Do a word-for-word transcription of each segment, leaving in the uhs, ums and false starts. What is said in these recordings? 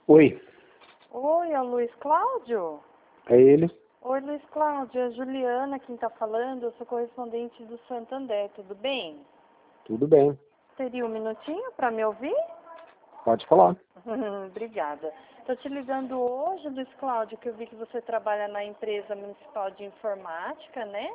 Oi, Oi, é o Luiz Cláudio? é ele? Oi, Luiz Cláudio, é a Juliana quem está falando, eu sou correspondente do Santander, tudo bem? Tudo bem, Teria um minutinho para me ouvir? pode falar. Obrigada. Estou te ligando hoje, Luiz Cláudio, que eu vi que você trabalha na empresa municipal de informática, né?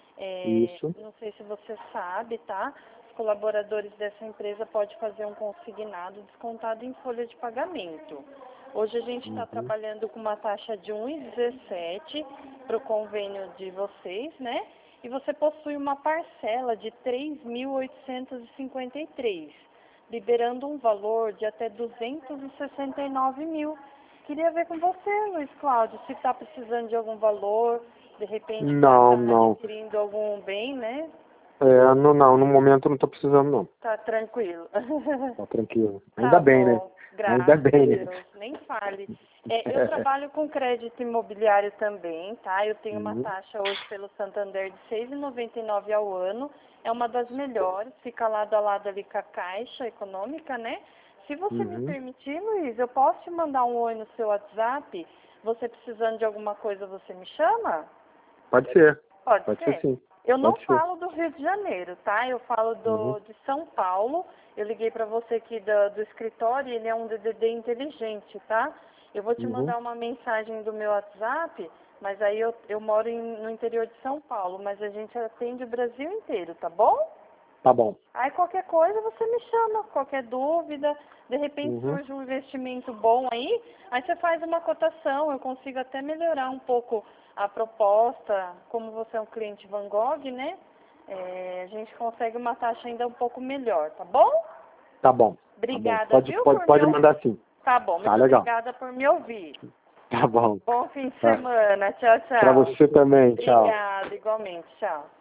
É, Isso. não sei se você sabe, tá? Os colaboradores dessa empresa podem fazer um consignado descontado em folha de pagamento. Hoje a gente está Uhum. trabalhando com uma taxa de um vírgula dezessete para o convênio de vocês, né? E você possui uma parcela de três mil oitocentos e cinquenta e três, liberando um valor de até duzentos e sessenta e nove mil. Queria ver com você, Luiz Cláudio, se está precisando de algum valor, de repente para Não, estar não. adquirindo algum bem, né? É, não, não, no momento não tô precisando não. Tá tranquilo. Tá tranquilo. Ainda Tá bem, né? bom, Ainda graças a bem, né? Deus, nem fale. É, eu trabalho com crédito imobiliário também, tá? Eu tenho uma Uhum. taxa hoje pelo Santander de seis vírgula noventa e nove ao ano, é uma das melhores, fica lado a lado ali com a Caixa Econômica, né? Se você me Uhum. permitir, Luiz, eu posso te mandar um oi no seu WhatsApp? Você precisando de alguma coisa, você me chama? Pode ser. Pode Pode ser ser? sim. Eu não Pode ser. falo do Rio de Janeiro, tá? Eu falo Uhum. do, de São Paulo. Eu liguei para você aqui do, do escritório, ele é um D D D inteligente, tá? Eu vou te Uhum. mandar uma mensagem do meu WhatsApp, mas aí eu, eu moro em, no interior de São Paulo, mas a gente atende o Brasil inteiro, tá bom? Tá bom. Aí qualquer coisa você me chama, qualquer dúvida, de repente Uhum. surge um investimento bom aí, aí você faz uma cotação, eu consigo até melhorar um pouco a proposta, como você é um cliente Van Gogh, né? É, a gente consegue uma taxa ainda um pouco melhor, tá bom? Tá bom. Tá bom. Obrigada, Pode, viu, pode, por me pode ouvir. mandar sim. Tá bom, Tá muito legal. obrigada por me ouvir. Tá bom. Bom fim de Tá. semana, tchau, Pra tchau. você também. Tchau. Obrigada, igualmente, tchau.